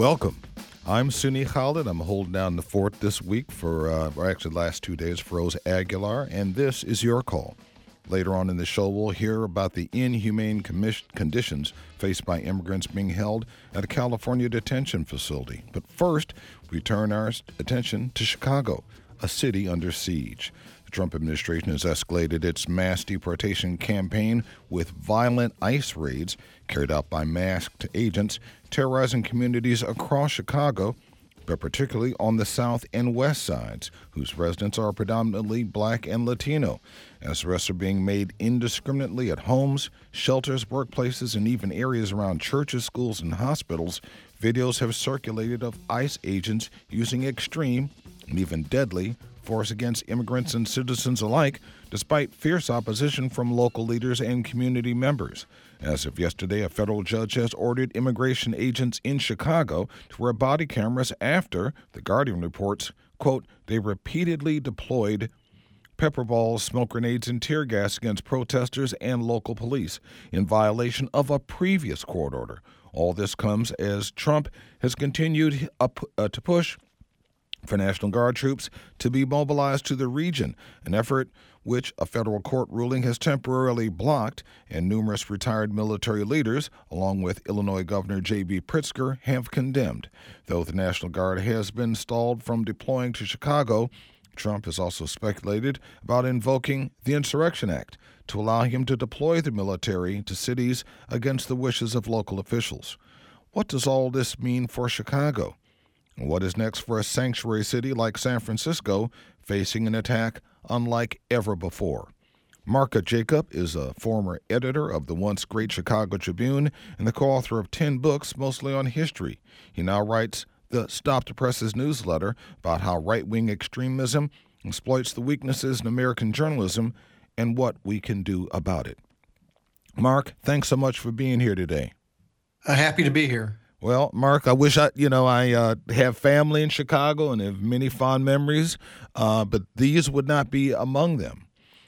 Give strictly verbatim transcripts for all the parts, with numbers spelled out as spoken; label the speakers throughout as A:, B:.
A: Welcome. I'm Suni Khalid. I'm holding down the fort this week for, uh, or actually the last two days for Rose Aguilar, and this is your call. Later on in the show, we'll hear about the inhumane commis- conditions faced by immigrants being held at a California detention facility. But first, we turn our attention to Chicago, a city under siege. The Trump administration has escalated its mass deportation campaign with violent ICE raids carried out by masked agents terrorizing communities across Chicago, but particularly on the south and west sides, whose residents are predominantly black and Latino, as arrests are being made indiscriminately at homes, shelters, workplaces, and even areas around churches, schools, and hospitals. Videos have circulated of ICE agents using extreme and even deadly force against immigrants and citizens alike, despite fierce opposition from local leaders and community members. As of yesterday, a federal judge has ordered immigration agents in Chicago to wear body cameras after, The Guardian reports, quote, they repeatedly deployed pepper balls, smoke grenades, and tear gas against protesters and local police in violation of a previous court order. All this comes as Trump has continued up, uh, to push for National Guard troops to be mobilized to the region, an effort which a federal court ruling has temporarily blocked, and numerous retired military leaders, along with Illinois Governor J B Pritzker, have condemned. Though the National Guard has been stalled from deploying to Chicago, Trump has also speculated about invoking the Insurrection Act to allow him to deploy the military to cities against the wishes of local officials. What does all this mean for Chicago? And what is next for a sanctuary city like San Francisco facing an attack unlike ever before? Marka Jacob is a former editor of the once great Chicago Tribune and the co-author of ten books, mostly on history. He now writes the Stop the Presses newsletter about how right-wing extremism exploits the weaknesses in American journalism and what we can do about it. Mark, thanks so much for being here today.
B: Uh, happy to be here.
A: Well, Mark, I wish I, you know, I uh, have family in Chicago and have many fond memories, uh, but these would not be among them.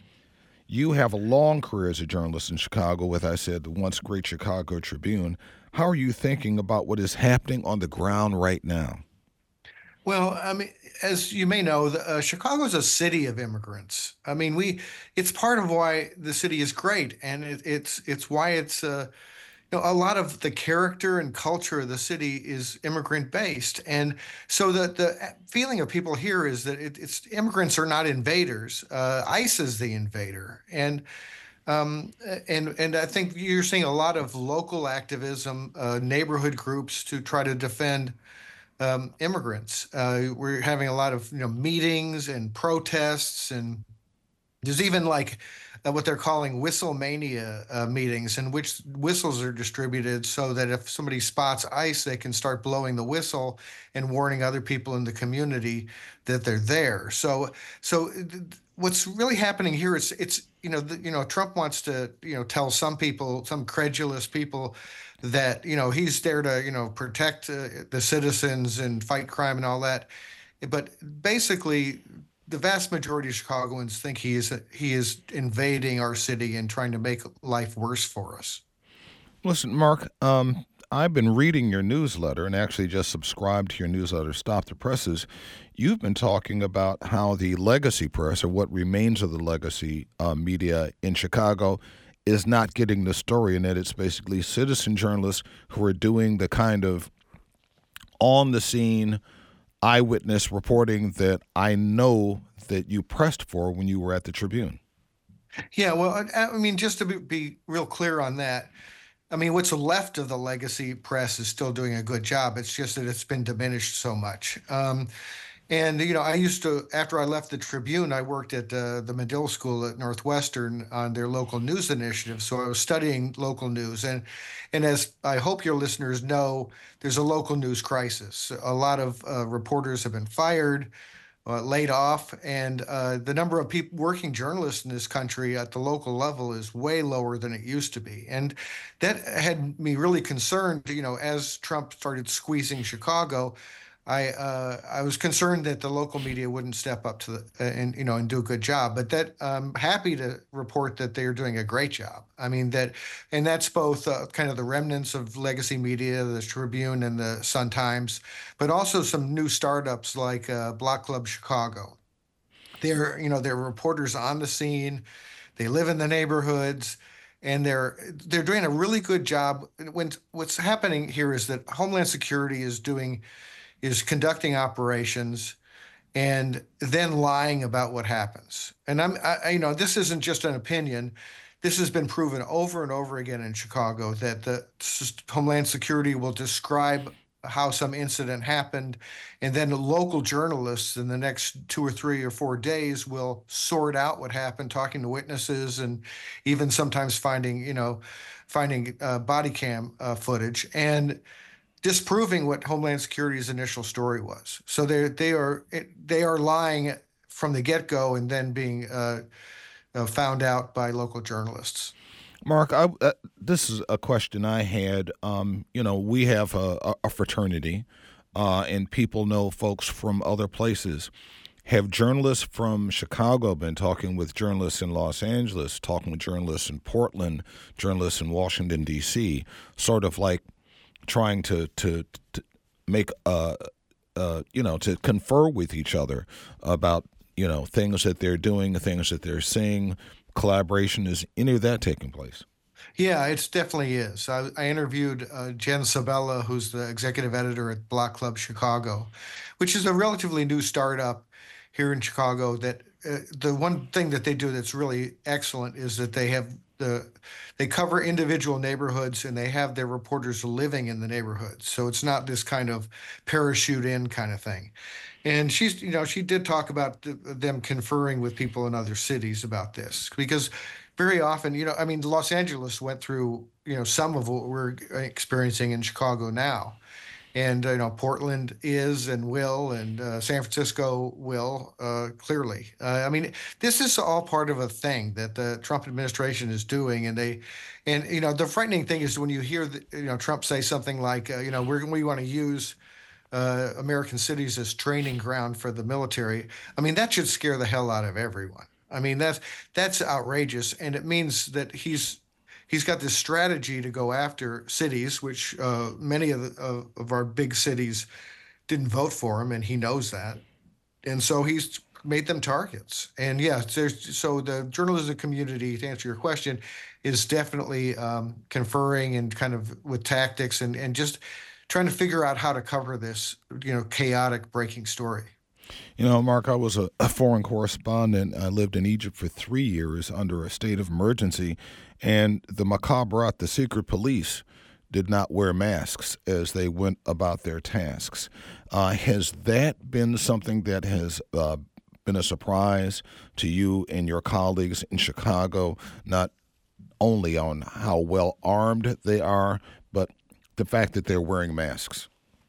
A: You have a long career as a journalist in Chicago with, I said, the once great Chicago Tribune. How are you thinking about what is happening on the ground right now?
B: Well, I mean, as you may know, the, uh, Chicago is a city of immigrants. I mean, we it's part of why the city is great, and it, it's it's why it's uh, you know, a lot of the character and culture of the city is immigrant based, and so the the feeling of people here is that it, it's immigrants are not invaders. Uh, ICE is the invader, and. Um, and and I think you're seeing a lot of local activism, uh, neighborhood groups to try to defend um, immigrants. Uh, we're having a lot of you know meetings and protests, and there's even like uh, what they're calling whistlemania uh, meetings, in which whistles are distributed so that if somebody spots ICE, they can start blowing the whistle and warning other people in the community that they're there. So so. What's really happening here is it's you know the, you know Trump wants to you know tell some people, some credulous people, that you know he's there to you know protect uh, the citizens and fight crime and all that, but basically the vast majority of Chicagoans think he is he is invading our city and trying to make life worse for us.
A: Listen, Mark, um, I've been reading your newsletter and actually just subscribed to your newsletter, Stop the Presses. You've been talking about how the legacy press, or what remains of the legacy uh, media in Chicago, is not getting the story, and that it's basically citizen journalists who are doing the kind of on-the-scene eyewitness reporting that I know that you pressed for when you were at the Tribune.
B: Yeah, well, I, I mean, just to be, be real clear on that, I mean, what's left of the legacy press is still doing a good job. It's just that it's been diminished so much. Um, and, you know, I used to, after I left the Tribune, I worked at uh, the Medill School at Northwestern on their local news initiative. So I was studying local news. And, and as I hope your listeners know, there's a local news crisis. A lot of uh, reporters have been fired. Uh, laid off, and uh, the number of people working journalists in this country at the local level is way lower than it used to be, and that had me really concerned. You know, as Trump started squeezing Chicago, I uh, I was concerned that the local media wouldn't step up to the uh, and you know and do a good job, but that I'm happy to report that they are doing a great job. I mean that, and that's both uh, kind of the remnants of legacy media, the Tribune and the Sun Times, but also some new startups like uh, Block Club Chicago. They're you know they're reporters on the scene. They live in the neighborhoods, and they're they're doing a really good job. When what's happening here is that Homeland Security is doing is conducting operations and then lying about what happens. And I'm, I, you know, this isn't just an opinion. This has been proven over and over again in Chicago that the Homeland Security will describe how some incident happened, and then the local journalists in the next two or three or four days will sort out what happened, talking to witnesses, and even sometimes finding, you know, finding uh, body cam uh, footage. And disproving what Homeland Security's initial story was. So they they are they are lying from the get go and then being uh, uh, found out by local journalists.
A: Mark, I, uh, this is a question I had. Um, you know, we have a, a fraternity, uh, and people know folks from other places. Have journalists from Chicago been talking with journalists in Los Angeles, talking with journalists in Portland, journalists in Washington, D C, sort of like trying to to, to make uh, uh you know to confer with each other about you know things that they're doing, things that they're seeing, collaboration? Is any of that taking place?
B: Yeah, it definitely is. I, I interviewed uh, Jen Sabella, who's the executive editor at Block Club Chicago, which is a relatively new startup here in Chicago. That uh, the one thing that they do that's really excellent is that they have the they cover individual neighborhoods and they have their reporters living in the neighborhoods. So it's not this kind of parachute in kind of thing. And she's, you know, she did talk about th- them conferring with people in other cities about this because very often, you know, I mean, Los Angeles went through, you know, some of what we're experiencing in Chicago now. And, uh, you know, Portland is and will, and uh, San Francisco will, uh, clearly. Uh, I mean, this is all part of a thing that the Trump administration is doing. And they, and, you know, the frightening thing is when you hear, the, you know, Trump say something like, uh, you know, we're, we want to use uh, American cities as training ground for the military. I mean, that should scare the hell out of everyone. I mean, that's that's outrageous, and it means that he's he's got this strategy to go after cities, which uh, many of, the, of of our big cities didn't vote for him, and he knows that, and so he's made them targets. And yeah, there's, so the journalism community, to answer your question, is definitely um, conferring and kind of with tactics and and just trying to figure out how to cover this, you know, chaotic breaking story.
A: You know, Mark, I was a, a foreign correspondent. I lived in Egypt for three years under a state of emergency, and the Mukhabarat, the secret police, did not wear masks as they went about their tasks. Uh, has that been something that has uh, been a surprise to you and your colleagues in Chicago, not only on how well armed they are, but the fact that they're wearing masks?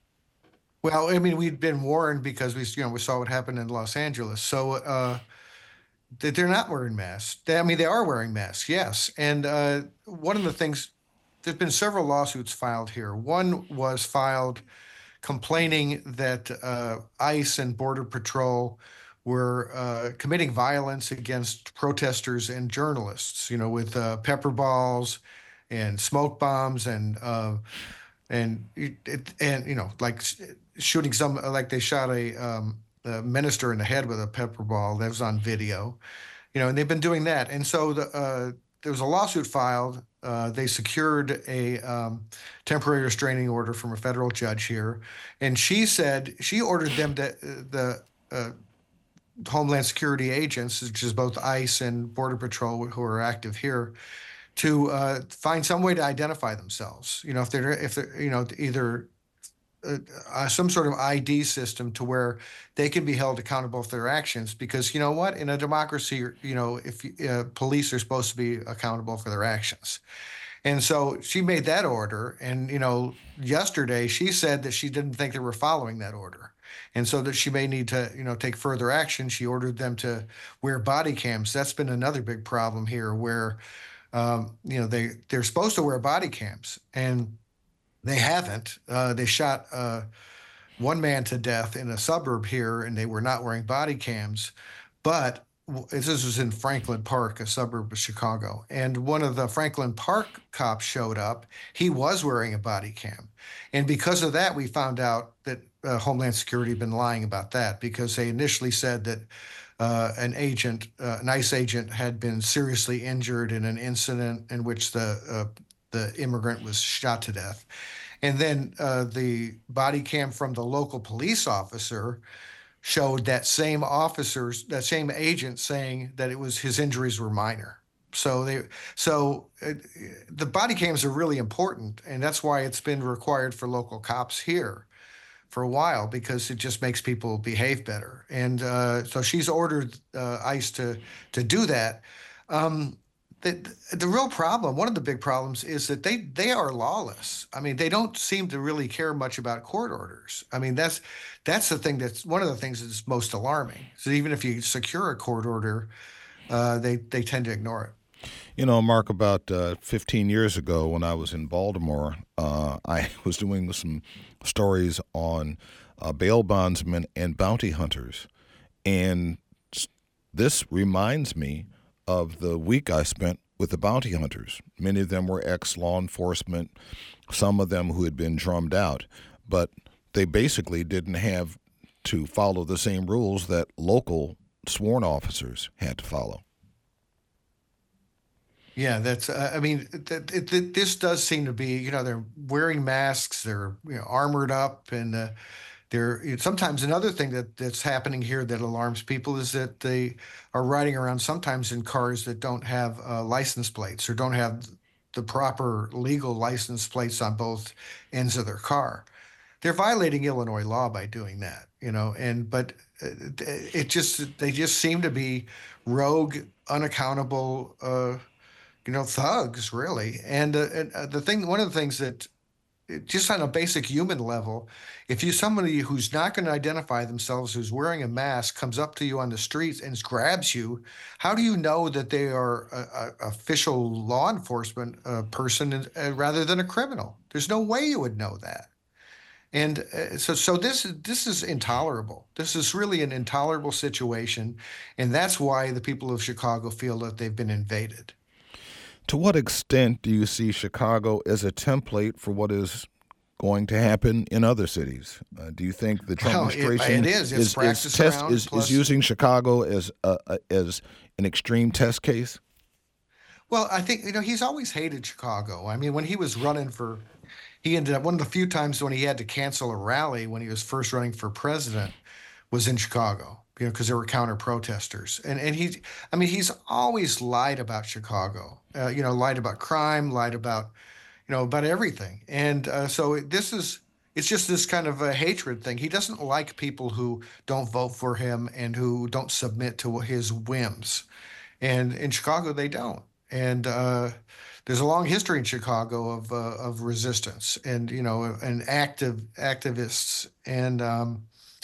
B: Well, I mean, we'd been warned because we, you know, we saw what happened in Los Angeles. So uh, that they're not wearing masks. They, I mean, they are wearing masks, yes. And uh, one of the things, there's been several lawsuits filed here. One was filed complaining that uh, ICE and Border Patrol were uh, committing violence against protesters and journalists, you know, with uh, pepper balls and smoke bombs and uh, and it, and you know, like shooting some, like they shot a, um, a minister in the head with a pepper ball. That was on video, you know, and they've been doing that. And so the uh, there was a lawsuit filed. Uh, they secured a um, temporary restraining order from a federal judge here, and she said she ordered them to the uh, Homeland Security agents, which is both ICE and Border Patrol, who are active here, to uh, find some way to identify themselves. You know, if they're if they're you know either uh, uh, some sort of I D system to where they can be held accountable for their actions. Because you know what, in a democracy, you know, if uh, police are supposed to be accountable for their actions. And so she made that order. And, you know, yesterday she said that she didn't think they were following that order. And so that she may need to, you know, take further action. She ordered them to wear body cams. That's been another big problem here where, um, you know, they, they're supposed to wear body cams and they haven't. Uh, they shot uh, one man to death in a suburb here, and they were not wearing body cams. But this was in Franklin Park, a suburb of Chicago. And one of the Franklin Park cops showed up. He was wearing a body cam. And because of that, we found out that uh, Homeland Security had been lying about that, because they initially said that uh, an agent, uh, an ICE agent, had been seriously injured in an incident in which the uh, the immigrant was shot to death. And then uh, the body cam from the local police officer showed that same officers, that same agent, saying that it was his injuries were minor. So they, so uh, the body cams are really important, and that's why it's been required for local cops here for a while, because it just makes people behave better. And uh, so she's ordered uh, ICE to to do that. Um, the, the real problem, one of the big problems, is that they they are lawless. I mean, they don't seem to really care much about court orders. I mean, that's that's the thing that's one of the things that's most alarming. So even if you secure a court order, uh, they they tend to ignore it.
A: You know, Mark, about uh, fifteen years ago when I was in Baltimore, uh, I was doing some stories on uh, bail bondsmen and bounty hunters. And this reminds me of the week I spent with the bounty hunters. Many of them were ex-law enforcement, some of them who had been drummed out. But they basically didn't have to follow the same rules that local sworn officers had to follow.
B: Yeah, that's. Uh, I mean, th- th- th- this does seem to be. You know, they're wearing masks, they're you know, armored up, and uh, they're sometimes another thing that that's happening here that alarms people is that they are riding around sometimes in cars that don't have uh, license plates or don't have the proper legal license plates on both ends of their car. They're violating Illinois law by doing that. You know, and but uh, it just they just seem to be rogue, unaccountable. Uh, you know, thugs, really. And, uh, and uh, the thing, one of the things that, just on a basic human level, if you somebody who's not going to identify themselves, who's wearing a mask, comes up to you on the streets and grabs you, how do you know that they are a, a official law enforcement uh, person uh, rather than a criminal? There's no way you would know that. And uh, so, so this this is intolerable. This is really an intolerable situation, and that's why the people of Chicago feel that they've been invaded.
A: To what extent do you see Chicago as a template for what is going to happen in other cities? Uh, do you think the Trump
B: Well, it,
A: administration
B: it is. It's
A: is,
B: practice
A: is, test,
B: around.
A: is,
B: Plus,
A: is using Chicago as a, a, as an extreme test case?
B: well, I think you know he's always hated Chicago. I mean, when he was running for, he ended up one of the few times when he had to cancel a rally when he was first running for president was in Chicago. You know, because there were counter protesters, and and he, I mean, he's always lied about Chicago. Uh, you know, lied about crime, lied about, you know, about everything. And uh, so this is, it's just this kind of a hatred thing. He doesn't like people who don't vote for him and who don't submit to his whims. And in Chicago, they don't. And uh, there's a long history in Chicago of uh, of resistance and you know and active activists and um,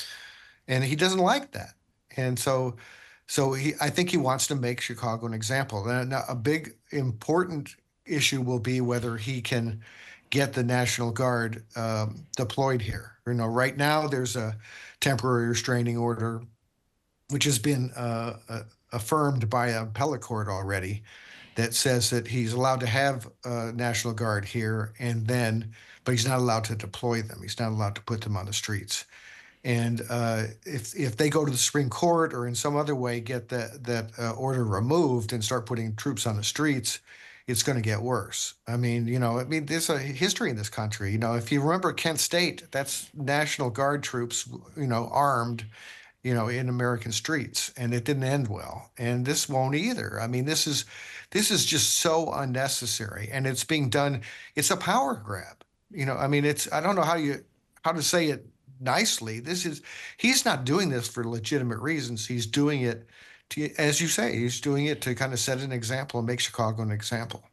B: and he doesn't like that. And so so he I think he wants to make Chicago an example. Now, a big important issue will be whether he can get the National Guard um, deployed here. You know, right now there's a temporary restraining order, which has been uh, uh, affirmed by an appellate court already, that says that he's allowed to have uh, National Guard here, and then, but he's not allowed to deploy them. He's not allowed to put them on the streets. And uh, if if they go to the Supreme Court or in some other way get that that uh, order removed and start putting troops on the streets, it's going to get worse. I mean, you know, I mean, there's a history in this country. You know, if you remember Kent State, that's National Guard troops, you know, armed, you know, in American streets, and it didn't end well. And this won't either. I mean, this is this is just so unnecessary, and it's being done. It's a power grab. You know, I mean, it's I don't know how you how to say it nicely. This is he's not doing this for legitimate reasons. He's doing it to, as you say, he's doing it to kind of set an example and make Chicago an example.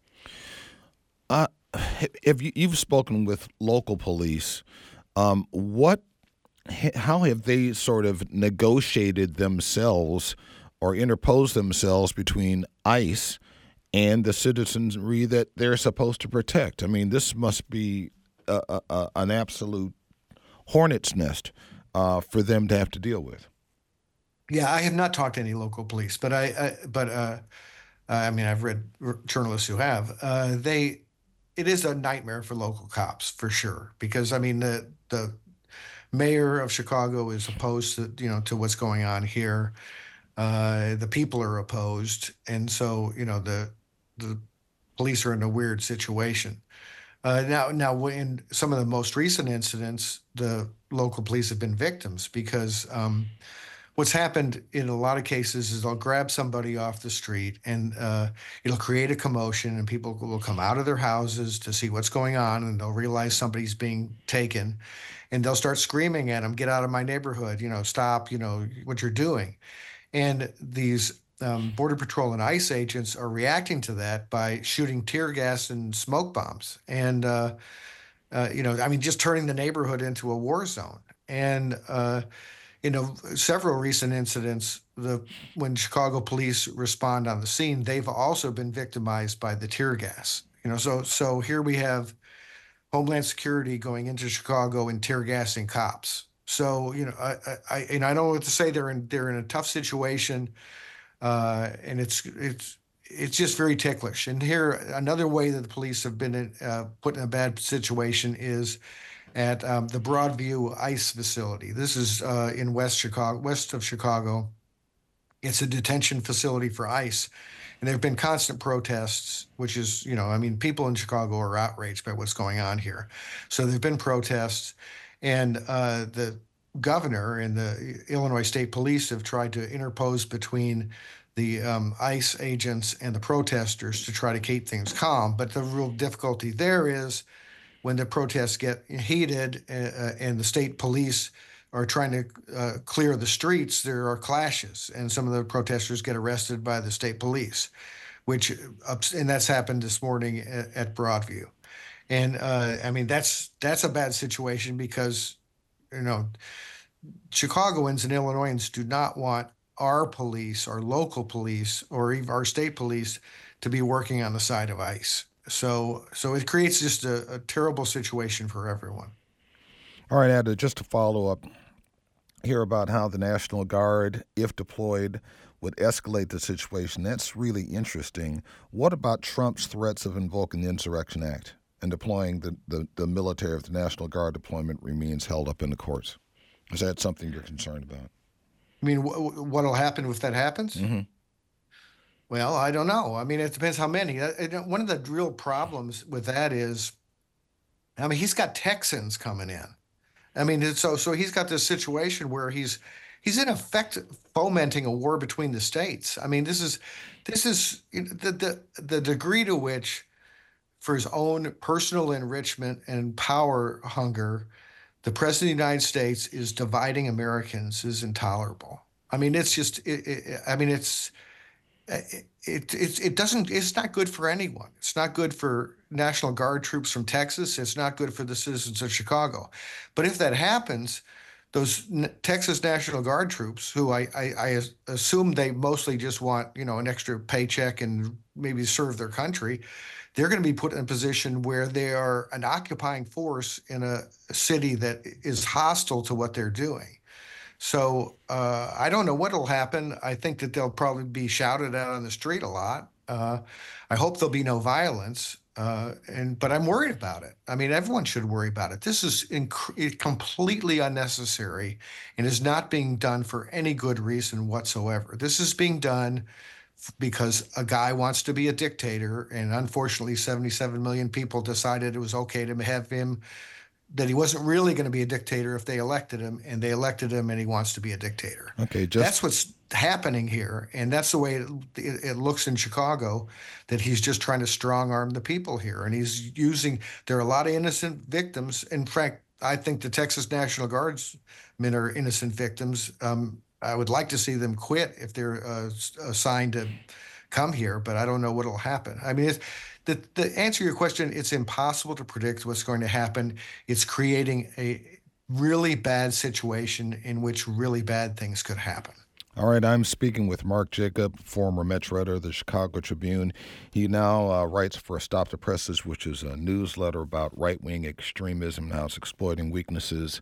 A: Uh, if you, you've spoken with local police, um, what, how have they sort of negotiated themselves or interposed themselves between ICE and the citizenry that they're supposed to protect? I mean, this must be a, a, a, an absolute hornet's nest uh, for them to have to deal with.
B: Yeah, I have not talked to any local police, but I, I but uh, I mean, I've read r- journalists who have. Uh, they, it is a nightmare for local cops for sure, because I mean the the mayor of Chicago is opposed to you know to what's going on here. Uh, the people are opposed, and so you know the the police are in a weird situation. Uh, now, now, in some of the most recent incidents, the local police have been victims because um, what's happened in a lot of cases is they'll grab somebody off the street and uh, it'll create a commotion, and people will come out of their houses to see what's going on, and they'll realize somebody's being taken, and they'll start screaming at them, "Get out of my neighborhood! You know, stop! You know what you're doing!" And these um, Border Patrol and ICE agents are reacting to that by shooting tear gas and smoke bombs. And, uh, uh, you know, I mean, just turning the neighborhood into a war zone. And, uh, you know, several recent incidents, the when Chicago police respond on the scene, they've also been victimized by the tear gas. You know, so so here we have Homeland Security going into Chicago and tear gassing cops. So you know, I, I and I don't know what to say. They're in they're in a tough situation, uh, and it's it's it's just very ticklish. And here, another way that the police have been uh, put in a bad situation is at um, the Broadview ICE facility. This is uh, in West Chicago, west of Chicago. It's a detention facility for ICE. And there have been constant protests, which is, you know, I mean, people in Chicago are outraged by what's going on here. So there have been protests, and uh, the governor and the Illinois State Police have tried to interpose between the um, ICE agents and the protesters to try to keep things calm. But the real difficulty there is when the protests get heated uh, and the state police are trying to uh, clear the streets, there are clashes, and some of the protesters get arrested by the state police, which, and that's happened this morning at, at Broadview. And uh, I mean, that's that's a bad situation because, you know, Chicagoans and Illinoisans do not want our police, our local police, or even our state police to be working on the side of ICE. So, so it creates just a, a terrible situation for everyone.
A: All right, Ed, just to follow up here about how the National Guard, if deployed, would escalate the situation. That's really interesting. What about Trump's threats of invoking the Insurrection Act and deploying the, the, the military if the National Guard deployment remains held up in the courts? Is that something you're concerned about?
B: I mean, wh- what'll happen if that happens?
A: Mm-hmm.
B: Well, I don't know. I mean, it depends how many. Uh, One of the real problems with that is, I mean, he's got Texans coming in. I mean, so so he's got this situation where he's he's in effect fomenting a war between the states. I mean, this is this is the the the degree to which, for his own personal enrichment and power hunger, the president of the United States is dividing Americans is intolerable. I mean, it's just it, it, I mean, it's it, it it it doesn't it's not good for anyone. It's not good for National Guard troops from Texas. It's not good for the citizens of Chicago. But if that happens, those N- Texas National Guard troops, who I, I I assume they mostly just want, you know, an extra paycheck and maybe serve their country, they're going to be put in a position where they are an occupying force in a, a city that is hostile to what they're doing. So uh, I don't know what'll happen. I think that they'll probably be shouted at on the street a lot. Uh, I hope there'll be no violence. Uh, and but I'm worried about it. I mean, everyone should worry about it. This is inc- completely unnecessary and is not being done for any good reason whatsoever. This is being done because a guy wants to be a dictator, and unfortunately, seventy-seven million people decided it was okay to have him, that he wasn't really going to be a dictator if they elected him, and they elected him, and he wants to be a dictator.
A: Okay, just
B: that's what's happening here, and that's the way it, it, it looks in Chicago, that he's just trying to strong arm the people here, and he's using. There are a lot of innocent victims. In fact, I think the Texas National Guardsmen are innocent victims. Um, I would like to see them quit if they're uh, assigned to come here, but I don't know what'll happen. I mean, it's, the, the answer to your question, it's impossible to predict what's going to happen. It's creating a really bad situation in which really bad things could happen.
A: All right, I'm speaking with Mark Jacob, former Metro editor of the Chicago Tribune. He now uh, writes for Stop the Presses, which is a newsletter about right-wing extremism and how it's exploiting weaknesses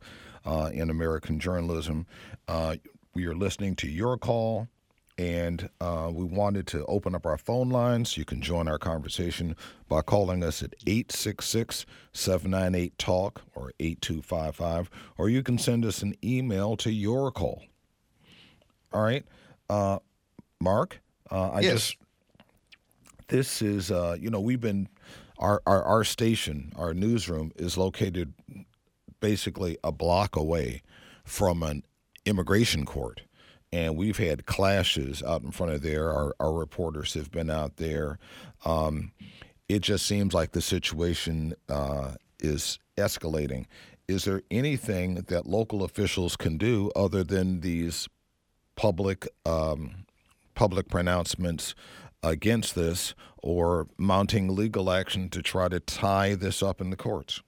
A: uh, in American journalism. Uh, we are listening to your call, and uh, we wanted to open up our phone lines. You can join our conversation by calling us at eight six six, seven nine eight, talk or eight two five five, or you can send us an email to your call. All right. Uh, Mark, uh, I
B: Yes.
A: just, this is, uh, you know, we've been, our, our, our station, our newsroom is located basically a block away from an immigration court. And we've had clashes out in front of there. Our, our reporters have been out there. Um, it just seems like the situation uh, is escalating. Is there anything that local officials can do other than these public um, public pronouncements against this, or mounting legal action to try to tie this up in the courts?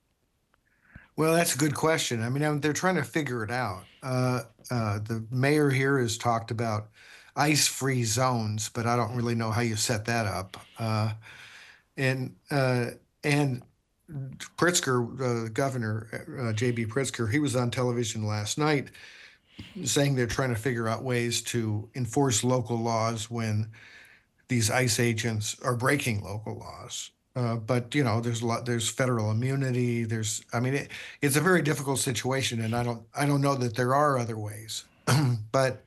B: Well, that's a good question. I mean, um, they're trying to figure it out. Uh, uh, the mayor here has talked about ice-free zones, but I don't really know how you set that up. Uh, and uh, and Pritzker, uh, Governor uh, J B. Pritzker, he was on television last night saying they're trying to figure out ways to enforce local laws when these ICE agents are breaking local laws. Uh, but you know, there's a lot. There's federal immunity. There's, I mean, it, it's a very difficult situation, and I don't, I don't know that there are other ways. But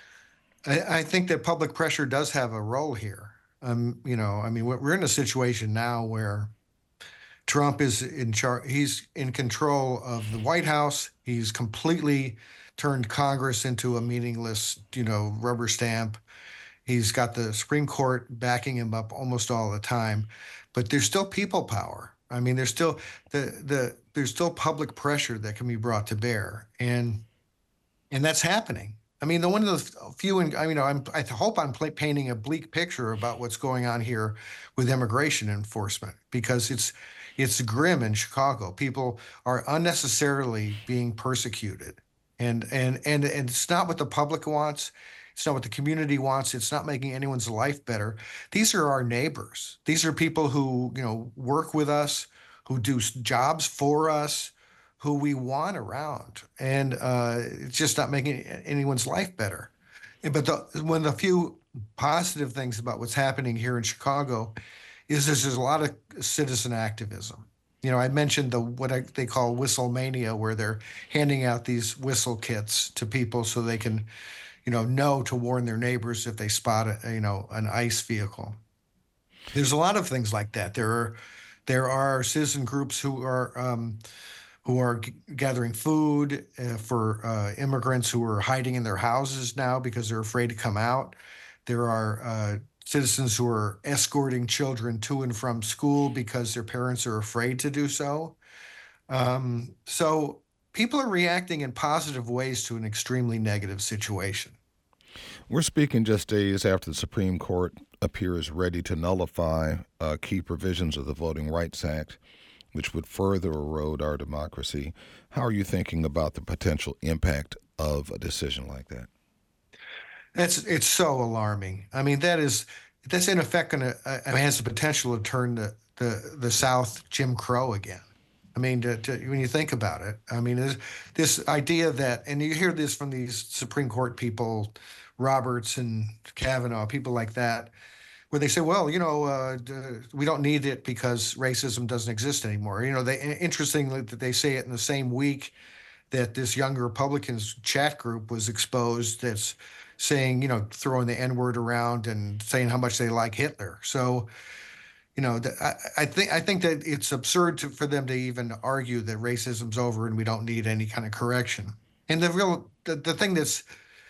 B: I, I think that public pressure does have a role here. Um, you know, I mean, we're we're in a situation now where Trump is in charge. He's in control of the White House. He's completely turned Congress into a meaningless, you know, rubber stamp. He's got the Supreme Court backing him up almost all the time, but there's still people power. I mean, there's still the the there's still public pressure that can be brought to bear, and and that's happening. I mean, the one of the few, and I mean, I'm I hope I'm pla- painting a bleak picture about what's going on here with immigration enforcement, because it's it's grim in Chicago. People are unnecessarily being persecuted, and and and and it's not what the public wants. It's not what the community wants. It's not making anyone's life better. These are our neighbors. These are people who, you know, work with us, who do s- jobs for us, who we want around. And uh, it's just not making anyone's life better. And- But the, one of the few positive things about what's happening here in Chicago is there's, there's a lot of citizen activism. You know, I mentioned the what I, they call whistle mania, where they're handing out these whistle kits to people so they can, you know, know to warn their neighbors if they spot a, you know, an ICE vehicle. There's a lot of things like that. There are there are citizen groups who are um, who are g- gathering food uh, for uh, immigrants who are hiding in their houses now because they're afraid to come out. There are uh, citizens who are escorting children to and from school because their parents are afraid to do so. Um, so people are reacting in positive ways to an extremely negative situation.
A: We're speaking just days after the Supreme Court appears ready to nullify uh, key provisions of the Voting Rights Act, which would further erode our democracy. How are you thinking about the potential impact of a decision like that?
B: That's it's so alarming. I mean, that is that's in effect going to uh, has the potential to turn the, the the South Jim Crow again. I mean, to, to, when you think about it, I mean, this, this idea that, and you hear this from these Supreme Court people, Roberts and Kavanaugh, people like that, where they say, well, you know, uh, d- we don't need it because racism doesn't exist anymore. You know, they interestingly that they say it in the same week that this young Republicans chat group was exposed that's saying, you know, throwing the N word around and saying how much they like Hitler. So, you know, th- I, I think I think that it's absurd to, for them to even argue that racism's over and we don't need any kind of correction. And the real the, the thing that's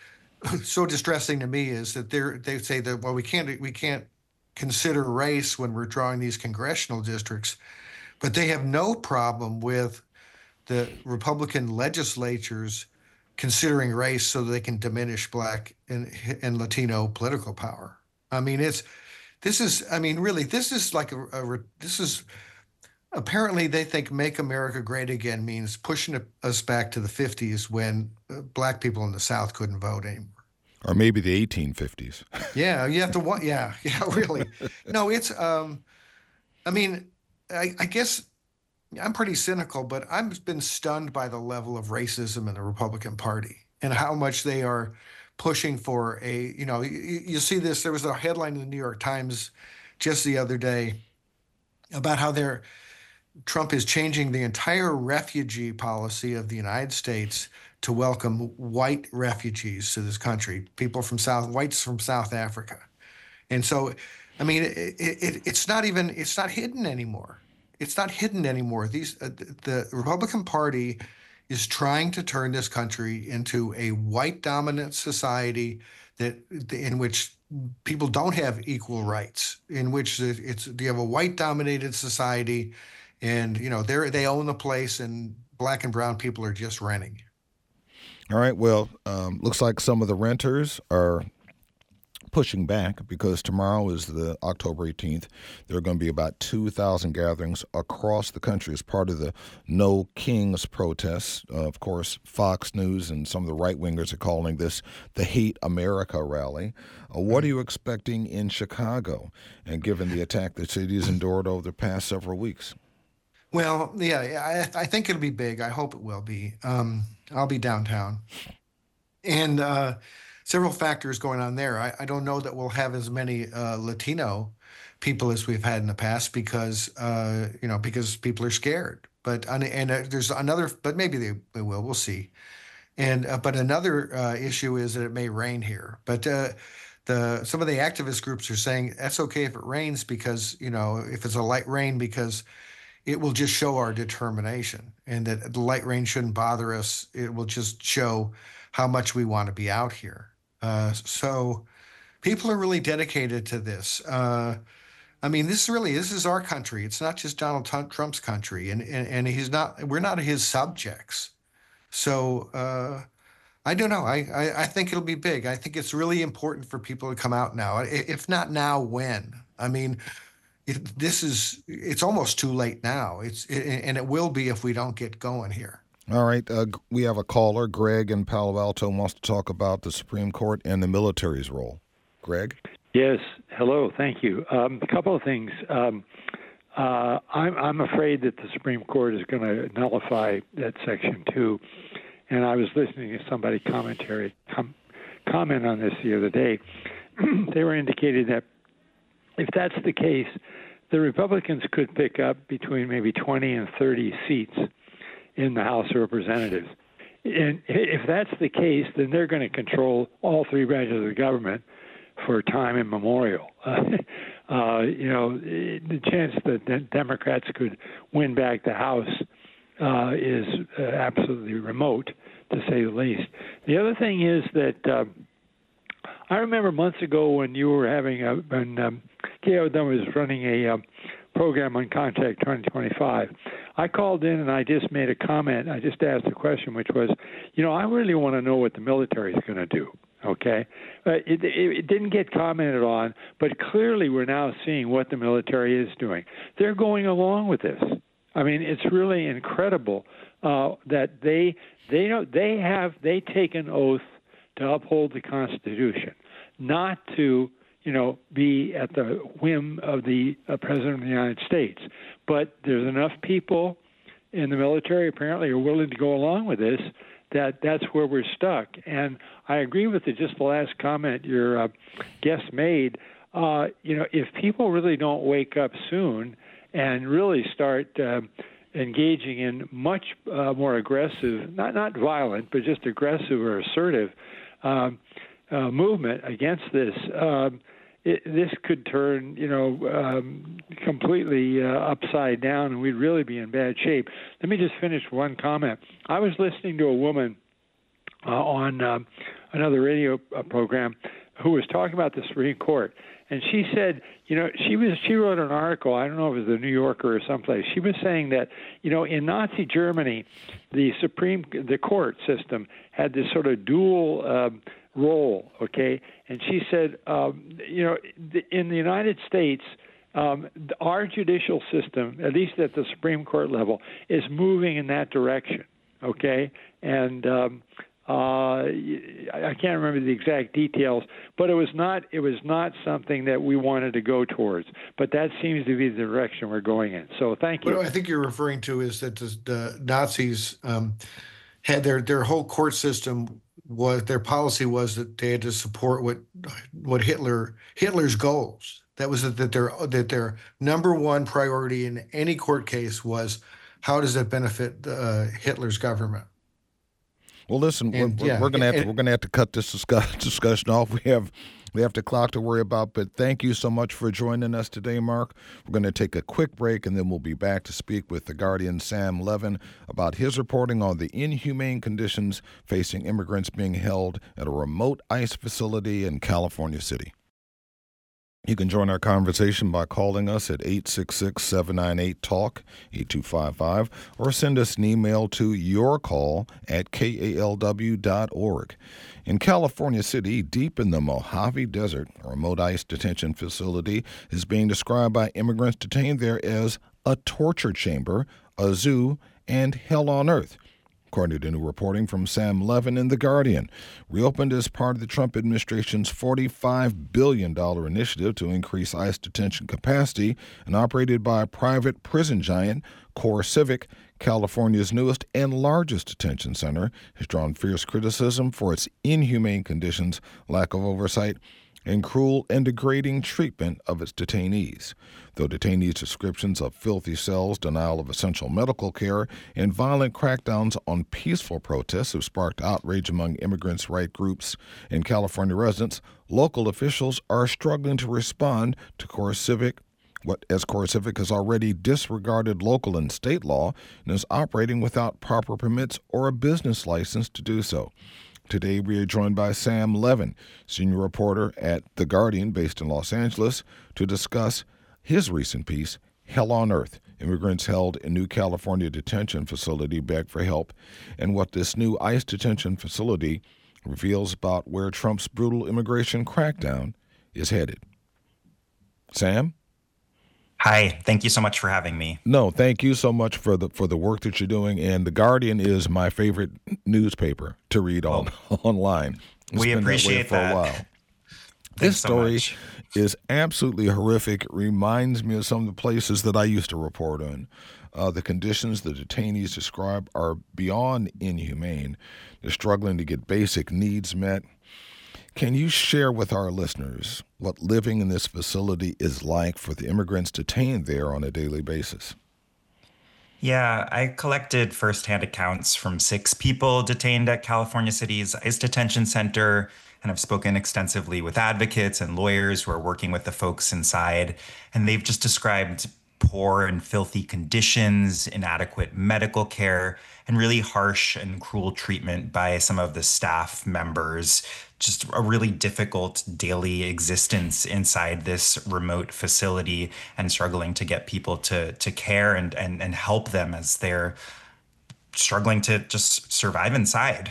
B: so distressing to me is that they they say that, well, we can't we can't consider race when we're drawing these congressional districts, but they have no problem with the Republican legislatures considering race so they can diminish Black and and Latino political power. I mean, it's this is I mean, really, this is like a, a re- this is apparently they think "Make America Great Again" means pushing us back to the fifties when uh, Black people in the South couldn't vote anymore.
A: Or maybe the eighteen fifties.
B: Yeah, you have to want. Yeah, yeah, really. No, it's. Um, I mean, I, I guess I'm pretty cynical, but I've been stunned by the level of racism in the Republican Party and how much they are pushing for a, you know, you, you see this. There was a headline in the New York Times just the other day about how they're Trump is changing the entire refugee policy of the United States to welcome white refugees to this country, people from South, whites from South Africa. And so, I mean, it, it, it's not even, it's not hidden anymore. It's not hidden anymore. These, uh, the Republican Party is trying to turn this country into a white dominant society that in which people don't have equal rights, in which it's you have a white dominated society, and you know they they own the place, and black and brown people are just renting.
A: All right. Well, um, looks like some of the renters are pushing back because tomorrow is the October eighteenth. There are going to be about two thousand gatherings across the country as part of the No Kings protests. Uh, of course, Fox News and some of the right-wingers are calling this the Hate America rally. Uh, what are you expecting in Chicago, and given the attack the city has endured over the past several weeks?
B: Well, yeah, I, I think it'll be big. I hope it will be. Um, I'll be downtown. And uh, several factors going on there. I, I don't know that we'll have as many uh, Latino people as we've had in the past because uh, you know because people are scared. But and uh, there's another, but maybe they, they will. We'll see. And uh, but another uh, issue is that it may rain here. But uh, the some of the activist groups are saying that's okay if it rains because you know if it's a light rain because it will just show our determination, and that the light rain shouldn't bother us. It will just show how much we want to be out here. Uh, so people are really dedicated to this. Uh, I mean, this really this is our country. It's not just Donald Trump's country, and and, and he's not. We're not his subjects. So uh, I don't know. I, I I think it'll be big. I think it's really important for people to come out now. If not now, when? I mean, it, this is it's almost too late now. It's it, and it will be if we don't get going here.
A: All right, uh, we have a caller. Greg in Palo Alto wants to talk about the Supreme Court and the military's role. Greg?
C: Yes. Hello. Thank you. Um, a couple of things. Um, uh, I'm, I'm afraid that the Supreme Court is going to nullify that Section two. And I was listening to somebody commentary com- comment on this the other day. They were indicating that if that's the case, the Republicans could pick up between maybe twenty and thirty seats in the House of Representatives. And if that's the case, then they're going to control all three branches of the government for time immemorial. Uh, uh, you know, the chance that the Democrats could win back the House uh, is uh, absolutely remote, to say the least. The other thing is that uh, I remember months ago when you were having a, when um, K O W was running a uh, program on Contact twenty twenty-five. I called in and I just made a comment. I just asked a question, which was, you know, I really want to know what the military is going to do. Okay, uh, it, it, it didn't get commented on, but clearly we're now seeing what the military is doing. They're going along with this. I mean, it's really incredible uh, that they they know they have they take an oath to uphold the Constitution, not to you know be at the whim of the uh, President of the United States. But there's enough people in the military apparently are willing to go along with this that that's where we're stuck. And I agree with the, just the last comment your uh, guest made. Uh, you know, if people really don't wake up soon and really start uh, engaging in much uh, more aggressive, not not violent, but just aggressive or assertive um, uh, movement against this, um, it, this could turn, you know, um, completely uh, upside down, and we'd really be in bad shape. Let me just finish one comment. I was listening to a woman uh, on uh, another radio uh, program who was talking about the Supreme Court, and she said, you know, she was she wrote an article. I don't know if it was the New Yorker or someplace. She was saying that, you know, in Nazi Germany, the Supreme the court system had this sort of dual um, role, okay? And she said, um, you know, in the United States, um, our judicial system, at least at the Supreme Court level, is moving in that direction, okay? And um, Uh, I can't remember the exact details, but it was not it was not something that we wanted to go towards. But that seems to be the direction we're going in. So thank you.
B: What I think you're referring to is that the, the Nazis um, had their their whole court system was their policy was that they had to support what what Hitler Hitler's goals. That was that their that their number one priority in any court case was how does that benefit uh, Hitler's government.
A: Well, listen,
B: And,
A: we're,
B: yeah,
A: we're gonna have to
B: and-
A: we're gonna have to cut this discuss, discussion off. We have we have the clock to worry about. But thank you so much for joining us today, Mark. We're going to take a quick break, and then we'll be back to speak with the Guardian Sam Levin about his reporting on the inhumane conditions facing immigrants being held at a remote ICE facility in California City. You can join our conversation by calling us at eight six six, seven nine eight, talk, eight two five five, or send us an email to yourcall at K A L W dot org. In California City, deep in the Mojave Desert, a remote ICE detention facility is being described by immigrants detained there as a torture chamber, a zoo, and hell on earth. According to new reporting from Sam Levin in The Guardian, reopened as part of the Trump administration's forty-five billion dollars initiative to increase ICE detention capacity and operated by a private prison giant, CoreCivic, California's newest and largest detention center, has drawn fierce criticism for its inhumane conditions, lack of oversight, and cruel and degrading treatment of its detainees. Though detainees' descriptions of filthy cells, denial of essential medical care, and violent crackdowns on peaceful protests have sparked outrage among immigrants' rights groups and California residents, local officials are struggling to respond to CoreCivic, what as CoreCivic has already disregarded local and state law and is operating without proper permits or a business license to do so. Today, we are joined by Sam Levin, senior reporter at The Guardian based in Los Angeles, to discuss his recent piece, Hell on Earth, Immigrants Held in New California Detention Facility Beg for Help, and what this new ICE detention facility reveals about where Trump's brutal immigration crackdown is headed. Sam?
D: Hi, thank you so much for having me.
A: No, thank you so much for the for the work that you're doing. And The Guardian is my favorite newspaper to read on oh. online. It's
D: we
A: been
D: appreciate
A: that way for
D: that.
A: a while. This story
D: so
A: is absolutely horrific. It reminds me of some of the places that I used to report on. Uh, the conditions the detainees describe are beyond inhumane. They're struggling to get basic needs met. Can you share with our listeners what living in this facility is like for the immigrants detained there on a daily basis?
D: Yeah, I collected firsthand accounts from six people detained at California City's ICE Detention Center, and I've spoken extensively with advocates and lawyers who are working with the folks inside, and they've just described poor and filthy conditions, inadequate medical care, and really harsh and cruel treatment by some of the staff members. Just a really difficult daily existence inside this remote facility and struggling to get people to to care and, and, and help them as they're struggling to just survive inside.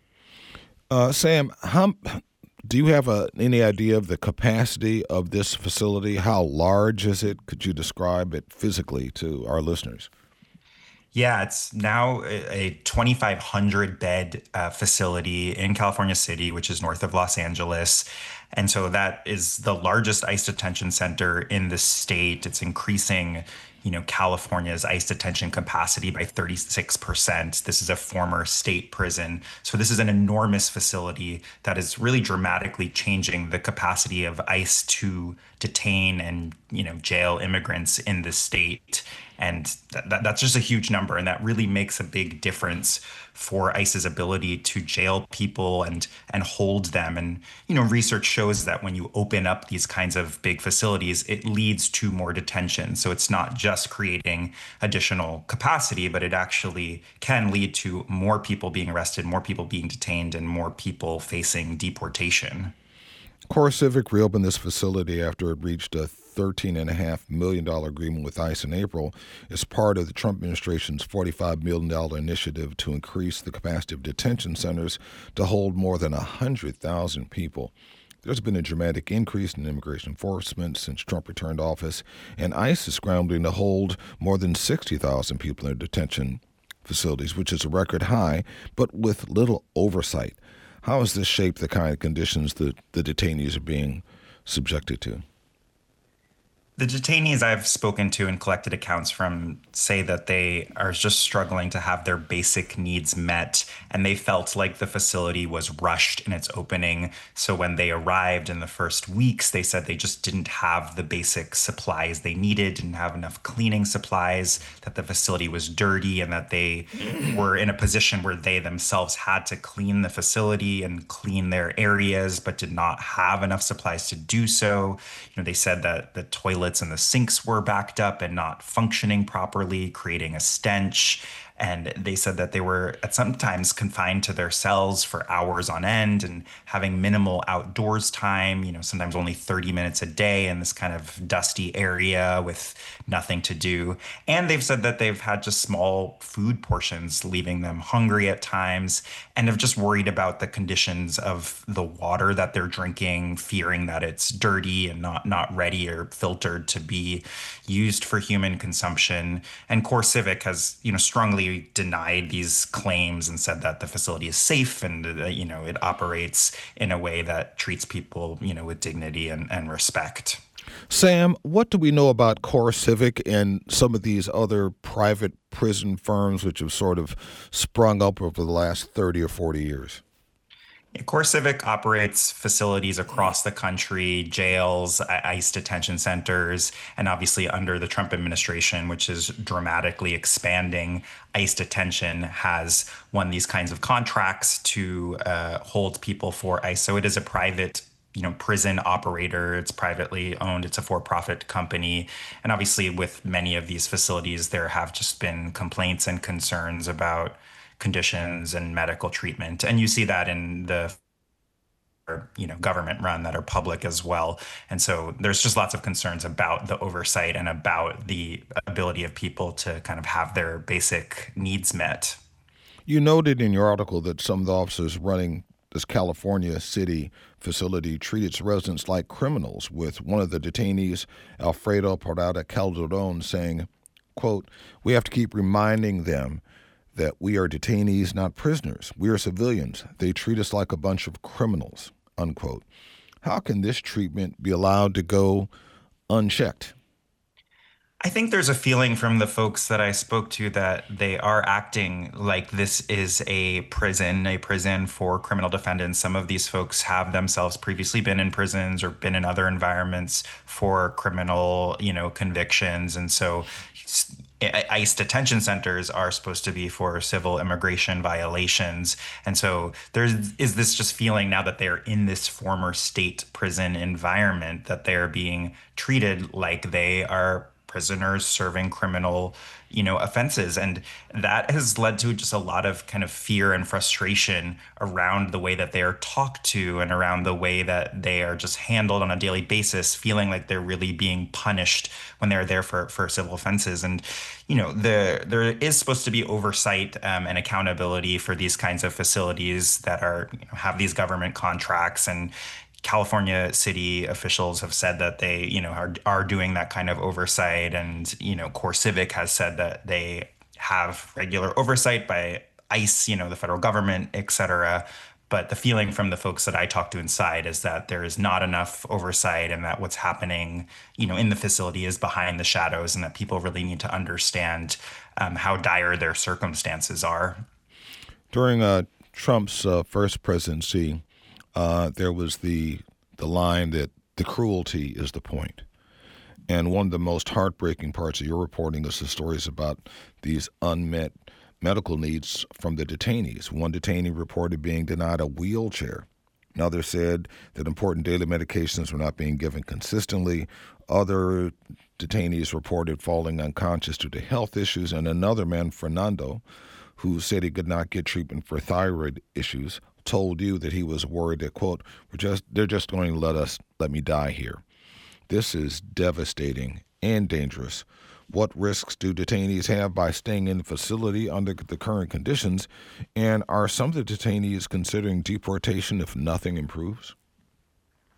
A: Uh, Sam, how, do you have a, any idea of the capacity of this facility? How large is it? Could you describe it physically to our listeners?
D: Yeah, it's now a twenty-five hundred bed uh, facility in California City, which is north of Los Angeles. And so that is the largest ICE detention center in the state. It's increasing, you know, California's ICE detention capacity by thirty-six percent. This is a former state prison. So this is an enormous facility that is really dramatically changing the capacity of ICE to detain and, you know, jail immigrants in the state. And that, that, that's just a huge number. And that really makes a big difference for ICE's ability to jail people and and hold them. And, you know, research shows that when you open up these kinds of big facilities, it leads to more detention. So it's not just creating additional capacity, but it actually can lead to more people being arrested, more people being detained, and more people facing deportation.
A: CoreCivic reopened this facility after it reached a thirteen point five million dollars agreement with ICE in April as part of the Trump administration's forty-five million dollars initiative to increase the capacity of detention centers to hold more than one hundred thousand people. There's been a dramatic increase in immigration enforcement since Trump returned to office, and ICE is scrambling to hold more than sixty thousand people in detention facilities, which is a record high, but with little oversight. How has this shaped the kind of conditions that the detainees are being subjected to?
D: The detainees I've spoken to and collected accounts from say that they are just struggling to have their basic needs met, and they felt like the facility was rushed in its opening. So when they arrived in the first weeks, they said they just didn't have the basic supplies they needed, didn't have enough cleaning supplies, that the facility was dirty, and that they were in a position where they themselves had to clean the facility and clean their areas, but did not have enough supplies to do so. You know, they said that the toilet and the sinks were backed up and not functioning properly, creating a stench. And they said that they were at sometimes confined to their cells for hours on end and having minimal outdoors time, you know, sometimes only thirty minutes a day in this kind of dusty area with nothing to do. And they've said that they've had just small food portions, leaving them hungry at times, and have just worried about the conditions of the water that they're drinking, fearing that it's dirty and not, not ready or filtered to be used for human consumption. And CoreCivic has, you know, strongly denied these claims and said that the facility is safe and uh, you know it operates in a way that treats people you know with dignity and, and respect.
A: Sam, what do we know about CoreCivic and some of these other private prison firms which have sort of sprung up over the last thirty or forty years?
D: CoreCivic operates facilities across the country, jails, ICE detention centers, and obviously under the Trump administration, which is dramatically expanding ICE detention, has won these kinds of contracts to uh, hold people for ICE. So it is a private you know, prison operator. It's privately owned. It's a for-profit company. And obviously with many of these facilities, there have just been complaints and concerns about conditions and medical treatment. And you see that in the you know, government run that are public as well. And so there's just lots of concerns about the oversight and about the ability of people to kind of have their basic needs met.
A: You noted in your article that some of the officers running this California city facility treat its residents like criminals, with one of the detainees, Alfredo Parada Calderon, saying, quote, "We have to keep reminding them that we are detainees, not prisoners. We are civilians. They treat us like a bunch of criminals," unquote. How can this treatment be allowed to go unchecked?
D: I think there's a feeling from the folks that I spoke to that they are acting like this is a prison, a prison for criminal defendants. Some of these folks have themselves previously been in prisons or been in other environments for criminal, you know, convictions. And so ICE detention centers are supposed to be for civil immigration violations. And so there is this just feeling now that they're in this former state prison environment that they're being treated like they are prisoners serving criminal, you know, offenses. And that has led to just a lot of kind of fear and frustration around the way that they are talked to and around the way that they are just handled on a daily basis, feeling like they're really being punished when they're there for, for civil offenses. And, you know, the, there is supposed to be oversight um, and accountability for these kinds of facilities that are, you know, have these government contracts. And California city officials have said that they, you know, are are doing that kind of oversight, and you know, CoreCivic has said that they have regular oversight by ICE, you know, the federal government, et cetera. But the feeling from the folks that I talk to inside is that there is not enough oversight, and that what's happening, you know, in the facility is behind the shadows, and that people really need to understand um, how dire their circumstances are.
A: During uh, Trump's uh, first presidency, Uh, there was the the line that the cruelty is the point. And one of the most heartbreaking parts of your reporting is the stories about these unmet medical needs from the detainees. One detainee reported being denied a wheelchair. Another said that important daily medications were not being given consistently. Other detainees reported falling unconscious due to health issues. And another man, Fernando, who said he could not get treatment for thyroid issues, told you that he was worried that, quote, we're just they're just going to let us let me die here. This is devastating and dangerous. What risks do detainees have by staying in the facility under the current conditions? And are some of the detainees considering deportation if nothing improves?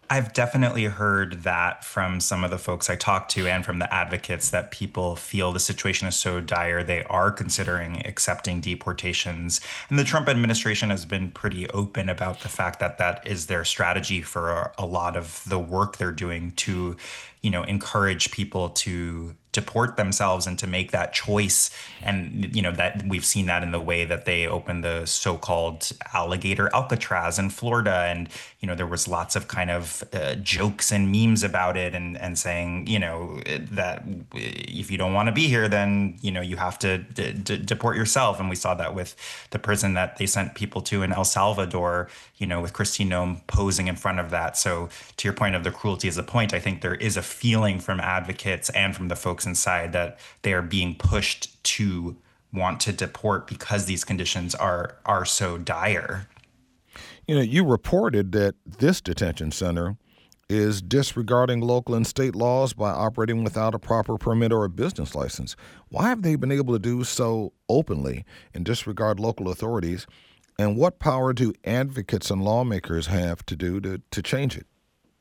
D: I've definitely heard that from some of the folks I talked to and from the advocates that people feel the situation is so dire they are considering accepting deportations. And the Trump administration has been pretty open about the fact that that is their strategy for a, a lot of the work they're doing to, you know, encourage people to deport themselves and to make that choice. And, you know, that we've seen that in the way that they opened the so-called alligator Alcatraz in Florida. And, you know, there was lots of kind of uh, jokes and memes about it and, and saying, you know, that if you don't want to be here, then, you know, you have to d- d- deport yourself. And we saw that with the prison that they sent people to in El Salvador, you know, with Kristi Noem posing in front of that. So to your point of the cruelty as a point, I think there is a feeling from advocates and from the folks inside that they are being pushed to want to deport because these conditions are are so dire.
A: You know, you reported that this detention center is disregarding local and state laws by operating without a proper permit or a business license. Why have they been able to do so openly and disregard local authorities? And what power do advocates and lawmakers have to do to, to change it?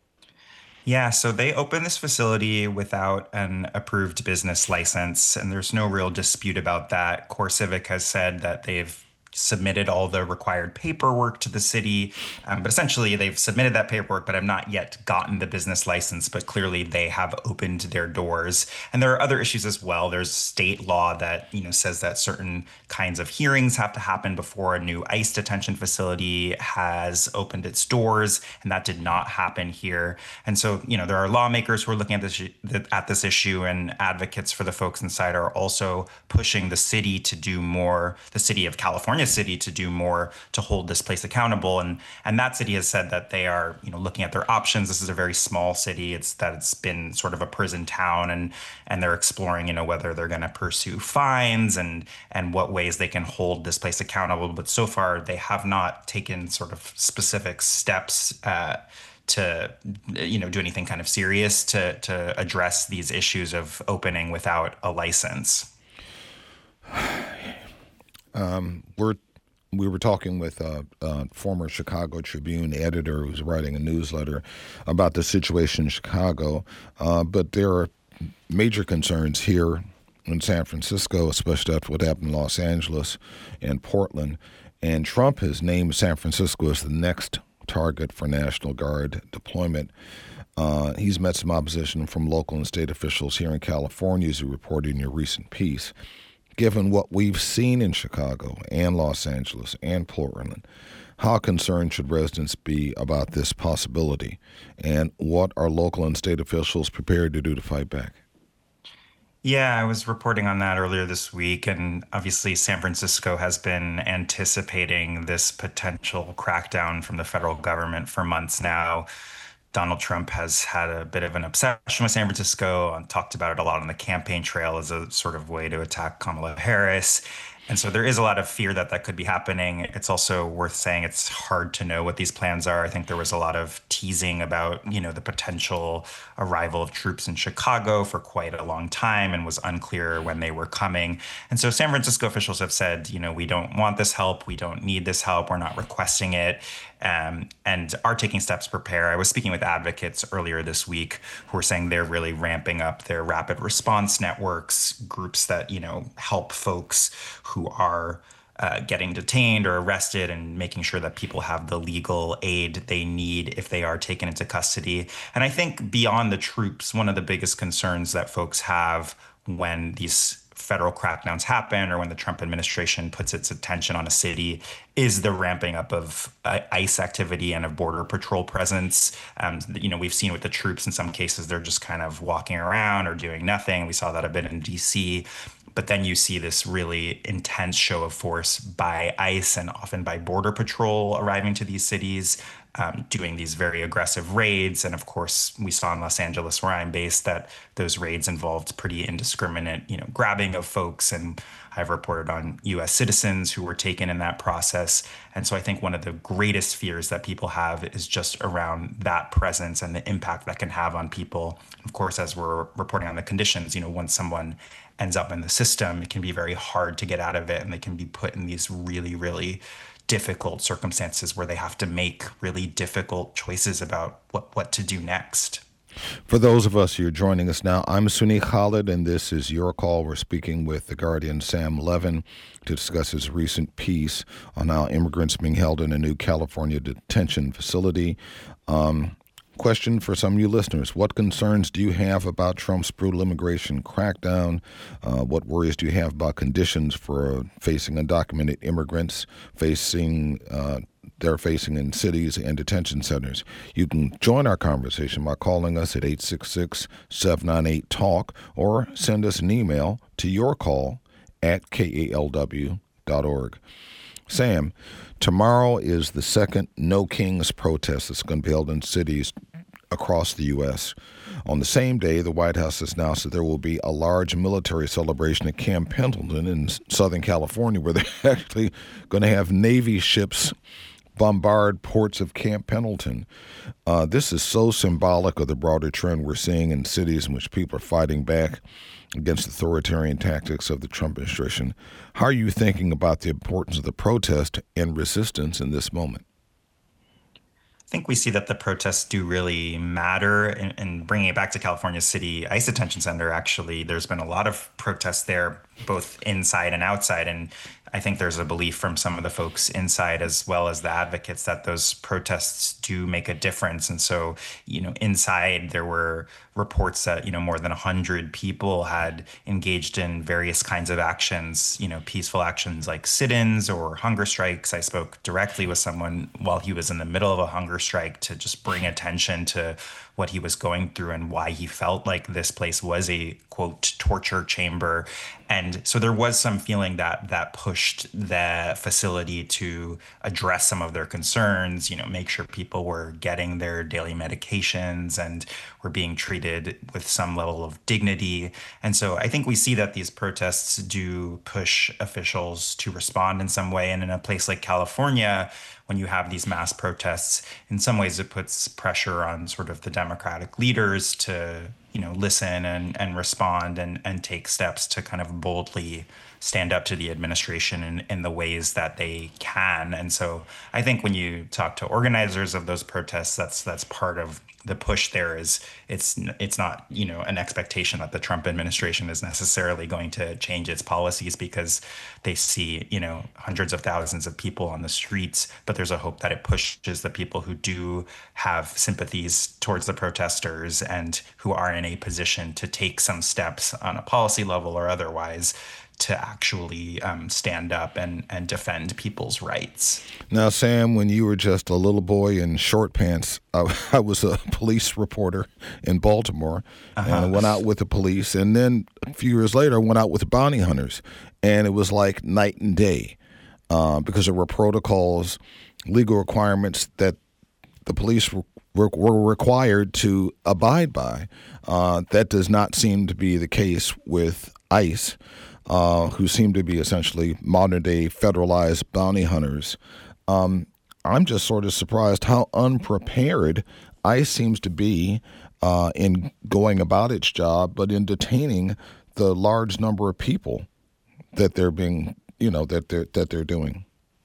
D: Yeah, so they opened this facility without an approved business license, and there's no real dispute about that. CoreCivic has said that they've submitted all the required paperwork to the city, um, but essentially they've submitted that paperwork but have not yet gotten the business license. But clearly they have opened their doors, and there are other issues as well. There's state law that, you know, says that certain kinds of hearings have to happen before a new ICE detention facility has opened its doors, and that did not happen here. And so, you know, there are lawmakers who are looking at this at this issue, and advocates for the folks inside are also pushing the city to do more. The city of California City to do more to hold this place accountable, and and that city has said that they are, you know, looking at their options. This is a very small city. It's that it's been sort of a prison town, and and they're exploring, you know, whether they're going to pursue fines and and what ways they can hold this place accountable. But so far, they have not taken sort of specific steps Uh, to, you know, do anything kind of serious to to address these issues of opening without a license.
A: Um, we're we were talking with a, a former Chicago Tribune editor who's writing a newsletter about the situation in Chicago, uh, but there are major concerns here in San Francisco, especially after what happened in Los Angeles and Portland. And Trump has named San Francisco as the next target for National Guard deployment. Uh, he's met some opposition from local and state officials here in California, as you reported in your recent piece. Given what we've seen in Chicago and Los Angeles and Portland, how concerned should residents be about this possibility? And what are local and state officials prepared to do to fight back?
D: Yeah, I was reporting on that earlier this week, and obviously San Francisco has been anticipating this potential crackdown from the federal government for months now. Donald Trump has had a bit of an obsession with San Francisco and talked about it a lot on the campaign trail as a sort of way to attack Kamala Harris. And so there is a lot of fear that that could be happening. It's also worth saying it's hard to know what these plans are. I think there was a lot of teasing about, you know, the potential arrival of troops in Chicago for quite a long time, and was unclear when they were coming. And so San Francisco officials have said, you know, we don't want this help. We don't need this help. We're not requesting it. Um, and are taking steps to prepare. I was speaking with advocates earlier this week who were saying they're really ramping up their rapid response networks, groups that, you know, help folks who are uh, getting detained or arrested, and making sure that people have the legal aid they need if they are taken into custody. And I think beyond the troops, one of the biggest concerns that folks have when these federal crackdowns happen, or when the Trump administration puts its attention on a city, is the ramping up of uh, ICE activity and of Border Patrol presence. Um, you know, we've seen with the troops, in some cases, they're just kind of walking around or doing nothing. We saw that a bit in D C. But then you see this really intense show of force by ICE and often by Border Patrol arriving to these cities, um, doing these very aggressive raids. And of course, we saw in Los Angeles, where I'm based, that those raids involved pretty indiscriminate, you know, grabbing of folks. And I've reported on U S citizens who were taken in that process. And so I think one of the greatest fears that people have is just around that presence and the impact that can have on people. Of course, as we're reporting on the conditions, you know, once someone ends up in the system, it can be very hard to get out of it, and they can be put in these really, really difficult circumstances where they have to make really difficult choices about what, what to do next.
A: For those of us who are joining us now, I'm Suni Khalid, and this is Your Call. We're speaking with The Guardian's Sam Levin to discuss his recent piece on how immigrants being held in a new California detention facility. Um, question for some of you listeners. What concerns do you have about Trump's brutal immigration crackdown? Uh, what worries do you have about conditions for facing undocumented immigrants facing uh, they're facing in cities and detention centers? You can join our conversation by calling us at eight six six, seven nine eight, talk or send us an email to yourcall at K A L W dot org. Sam, tomorrow is the second No Kings protest that's going to be held in cities across the U S. On the same day, the White House has announced that there will be a large military celebration at Camp Pendleton in Southern California, where they're actually going to have Navy ships bombard ports of Camp Pendleton. Uh, this is so symbolic of the broader trend we're seeing in cities in which people are fighting back against authoritarian tactics of the Trump administration. How are you thinking about the importance of the protest and resistance in this moment?
D: I think we see that the protests do really matter. And, and bringing it back to California City ICE Detention Center, actually, there's been a lot of protests there, both inside and outside. And I think there's a belief from some of the folks inside as well as the advocates that those protests do make a difference. And so, you know, inside there were reports that, you know, more than one hundred people had engaged in various kinds of actions, you know, peaceful actions like sit-ins or hunger strikes. I spoke directly with someone while he was in the middle of a hunger strike to just bring attention to what he was going through and why he felt like this place was a, quote, torture chamber. And so there was some feeling that that pushed the facility to address some of their concerns, you know, make sure people were getting their daily medications and were being treated with some level of dignity. And so I think we see that these protests do push officials to respond in some way. And in a place like California, when you have these mass protests, in some ways it puts pressure on sort of the Democratic leaders to, you know, listen and, and respond and, and take steps to kind of boldly stand up to the administration in, in the ways that they can. And so I think when you talk to organizers of those protests, that's that's part of the push there. Is it's it's not, you know, an expectation that the Trump administration is necessarily going to change its policies because they see, you know, hundreds of thousands of people on the streets, but there's a hope that it pushes the people who do have sympathies towards the protesters and who are in a position to take some steps on a policy level or otherwise to actually um, stand up and, and defend people's rights.
A: Now, Sam, when you were just a little boy in short pants, I, I was a police reporter in Baltimore, uh-huh. and I went out with the police. And then a few years later, I went out with the bounty hunters. And it was like night and day uh, because there were protocols, legal requirements that the police were, were, were required to abide by. Uh, that does not seem to be the case with ICE. Uh, who seem to be essentially modern-day federalized bounty hunters. Um, I'm just sort of surprised how unprepared ICE seems to be uh, in going about its job, but in detaining the large number of people that they're being, you know, that they're that they're doing.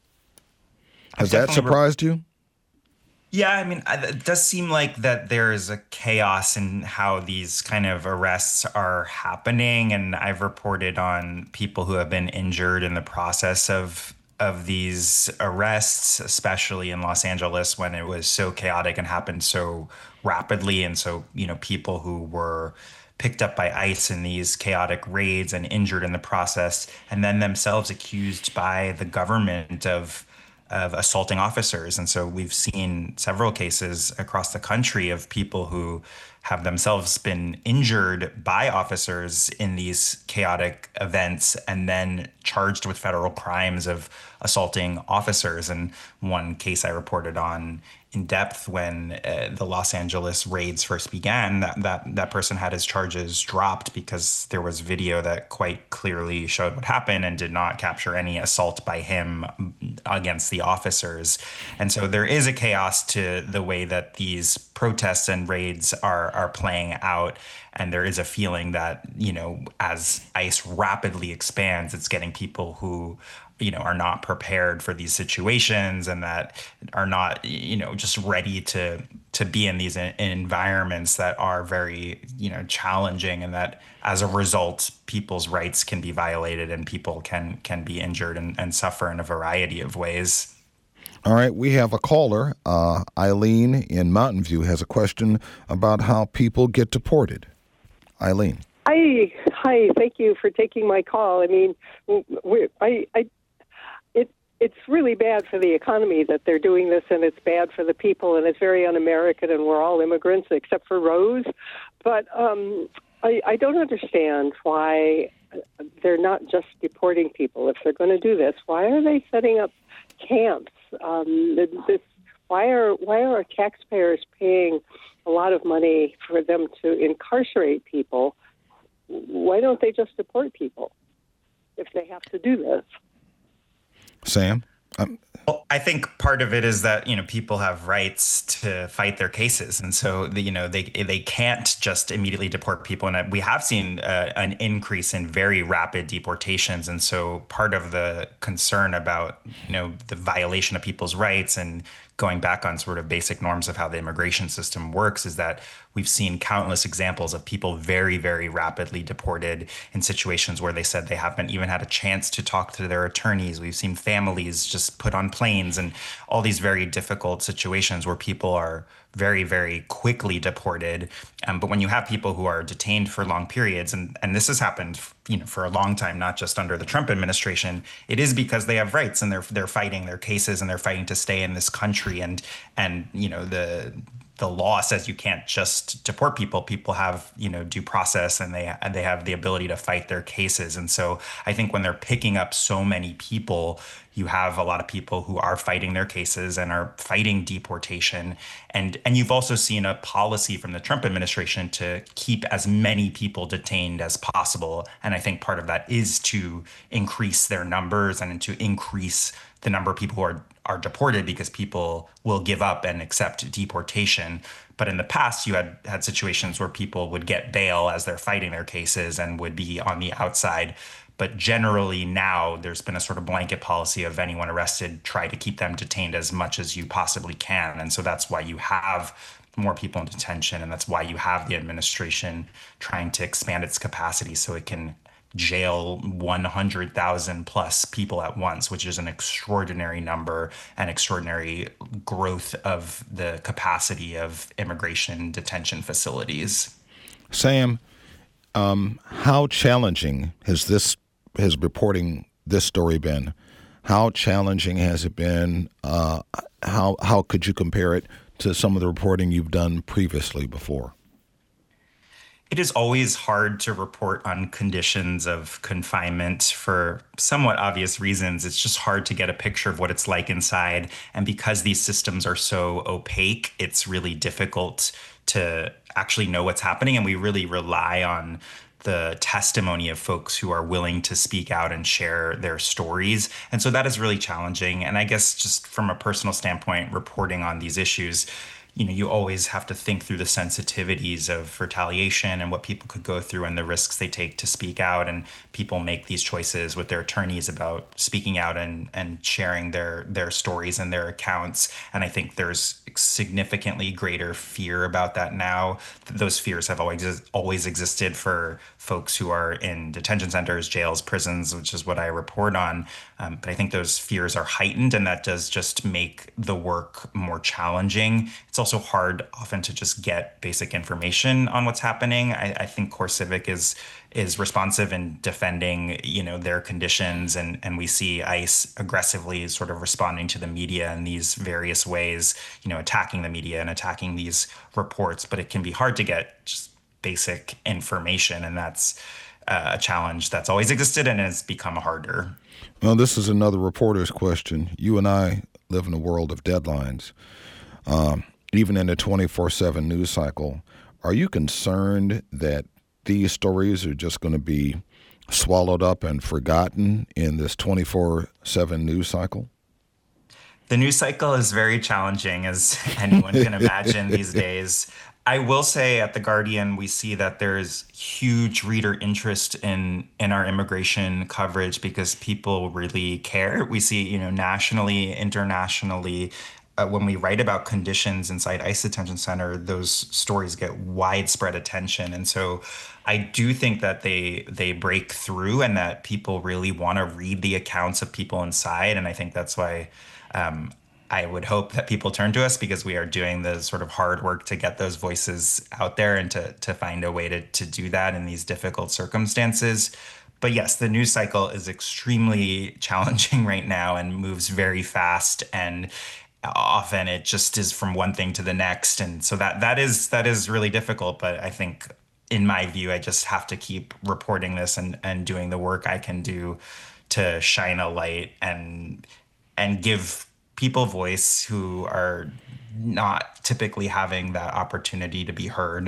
A: Has that surprised you?
D: Yeah, I mean, it does seem like that there is a chaos in how these kind of arrests are happening. And I've reported on people who have been injured in the process of of these arrests, especially in Los Angeles when it was so chaotic and happened so rapidly. And so, you know, people who were picked up by ICE in these chaotic raids and injured in the process, and then themselves accused by the government of of assaulting officers. And so we've seen several cases across the country of people who have themselves been injured by officers in these chaotic events and then charged with federal crimes of assaulting officers. And one case I reported on in depth when uh, the Los Angeles raids first began, that, that that person had his charges dropped because there was video that quite clearly showed what happened and did not capture any assault by him against the officers. And so there is a chaos to the way that these protests and raids are are playing out. And there is a feeling that, you know, as ICE rapidly expands, it's getting people who you know, are not prepared for these situations and that are not, you know, just ready to to be in these in, environments that are very, you know, challenging, and that as a result, people's rights can be violated and people can can be injured and, and suffer in a variety of ways.
A: All right, we have a caller. Uh, Eileen in Mountain View has a question about how people get deported. Eileen.
E: Hi, hi. Thank you for taking my call. I mean, we, I, I, it, it's really bad for the economy that they're doing this, and it's bad for the people, and it's very un-American, and we're all immigrants except for Rose. But um, I, I don't understand why they're not just deporting people. If they're going to do this, why are they setting up camps? Um, this, why are why are our taxpayers paying a lot of money for them to incarcerate people? Why don't they just deport people if they have to do this?
A: Sam? Um,
D: Well, I think part of it is that, you know, people have rights to fight their cases. And so, the, you know, they they can't just immediately deport people. And we have seen uh, an increase in very rapid deportations. And so part of the concern about, you know, the violation of people's rights and going back on sort of basic norms of how the immigration system works is that we've seen countless examples of people very, very rapidly deported in situations where they said they haven't even had a chance to talk to their attorneys. We've seen families just put on planes and all these very difficult situations where people are very, very quickly deported. Um, but when you have people who are detained for long periods, and, and this has happened, you know, for a long time, not just under the Trump administration, it is because they have rights and they're they're fighting their cases and they're fighting to stay in this country. And and you know the the law says you can't just deport people. People have, you know, due process, and they and they have the ability to fight their cases. And so I think when they're picking up so many people, you have a lot of people who are fighting their cases and are fighting deportation. And and you've also seen a policy from the Trump administration to keep as many people detained as possible. And I think part of that is to increase their numbers and to increase the number of people who are are deported, because people will give up and accept deportation. But in the past, you had had situations where people would get bail as they're fighting their cases and would be on the outside. But generally now there's been a sort of blanket policy of anyone arrested, try to keep them detained as much as you possibly can. And so that's why you have more people in detention. And that's why you have the administration trying to expand its capacity so it can jail one hundred thousand plus people at once, which is an extraordinary number and extraordinary growth of the capacity of immigration detention facilities.
A: Sam, um, how challenging has this has reporting this story been? How challenging has it been? Uh, how how could you compare it to some of the reporting you've done previously before?
D: It is always hard to report on conditions of confinement for somewhat obvious reasons. It's just hard to get a picture of what it's like inside. And because these systems are so opaque, it's really difficult to actually know what's happening. And we really rely on the testimony of folks who are willing to speak out and share their stories. And so that is really challenging. And I guess just from a personal standpoint, reporting on these issues, you know, you always have to think through the sensitivities of retaliation and what people could go through and the risks they take to speak out. And people make these choices with their attorneys about speaking out and, and sharing their, their stories and their accounts. And I think there's significantly greater fear about that now. Those fears have always, always existed for folks who are in detention centers, jails, prisons, which is what I report on. Um, but I think those fears are heightened, and that does just make the work more challenging. It's also hard often to just get basic information on what's happening. I, I think CoreCivic is is responsive in defending, you know, their conditions, and and we see ICE aggressively sort of responding to the media in these various ways, you know, attacking the media and attacking these reports. But it can be hard to get just basic information, and that's uh, a challenge that's always existed and has become harder.
A: Well, this is another reporter's question. You and I live in a world of deadlines. Um, even in a twenty-four seven news cycle, are you concerned that these stories are just going to be swallowed up and forgotten in this twenty-four seven news cycle?
D: The news cycle is very challenging, as anyone can imagine these days. I will say at The Guardian, we see that there's huge reader interest in in our immigration coverage because people really care. We see, you know, nationally, internationally, uh, when we write about conditions inside ICE detention center, those stories get widespread attention. And so I do think that they they break through and that people really want to read the accounts of people inside. And I think that's why um, I would hope that people turn to us because we are doing the sort of hard work to get those voices out there and to to find a way to to do that in these difficult circumstances. But yes, the news cycle is extremely challenging right now and moves very fast, and often it just is from one thing to the next. And so that that is that is really difficult. But I think in my view, I just have to keep reporting this and and doing the work I can do to shine a light and and give people voice who are not typically having that opportunity to be heard.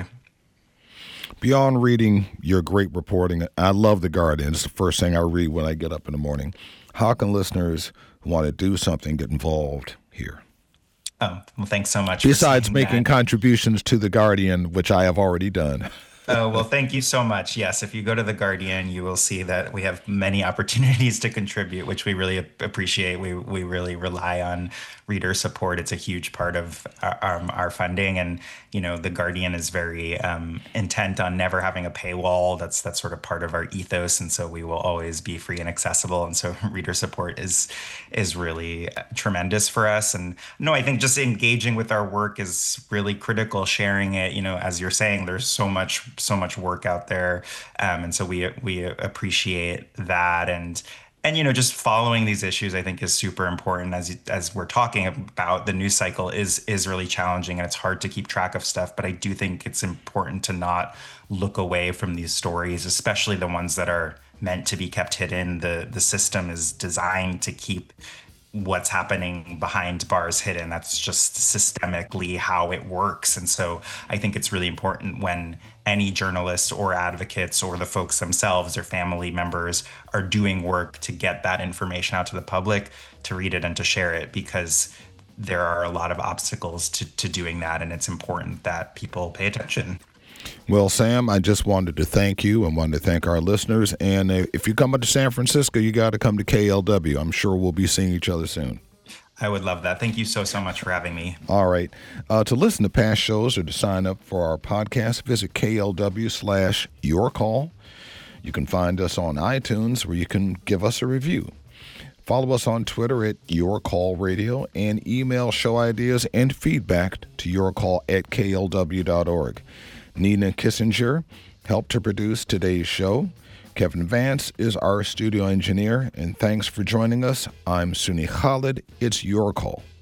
A: Beyond reading your great reporting, I love The Guardian. It's the first thing I read when I get up in the morning. How can listeners who want to do something get involved here?
D: Oh, well, thanks so much.
A: Besides
D: for
A: making
D: that.
A: contributions to The Guardian, which I have already done.
D: Oh, well, thank you so much. Yes, if you go to The Guardian, you will see that we have many opportunities to contribute, which we really appreciate. We we really rely on reader support. It's a huge part of our, um, our funding. And, you know, The Guardian is very um, intent on never having a paywall. That's that's sort of part of our ethos. And so we will always be free and accessible. And so reader support is is really tremendous for us. And no, I think just engaging with our work is really critical, sharing it. You know, as you're saying, there's so much so much work out there, um, and so we we appreciate that. And and you know, just following these issues, I think, is super important. As as we're talking about, the news cycle is is really challenging, and it's hard to keep track of stuff. But I do think it's important to not look away from these stories, especially the ones that are meant to be kept hidden. The the system is designed to keep what's happening behind bars hidden. That's just systemically how it works. And so I think it's really important when any journalists or advocates or the folks themselves or family members are doing work to get that information out to the public, to read it and to share it, because there are a lot of obstacles to, to doing that. And it's important that people pay attention.
A: Well, Sam, I just wanted to thank you and wanted to thank our listeners. And if you come up to San Francisco, you got to come to K L W. I'm sure we'll be seeing each other soon.
D: I would love that. Thank you so, so much for having me.
A: All right. Uh, to listen to past shows or to sign up for our podcast, visit K L W slash your call. You can find us on iTunes where you can give us a review. Follow us on Twitter at Your Call Radio and email show ideas and feedback to yourcall at K L W dot org. Nina Kissinger helped to produce today's show. Kevin Vance is our studio engineer, and thanks for joining us. I'm Suni Khalid. It's Your Call.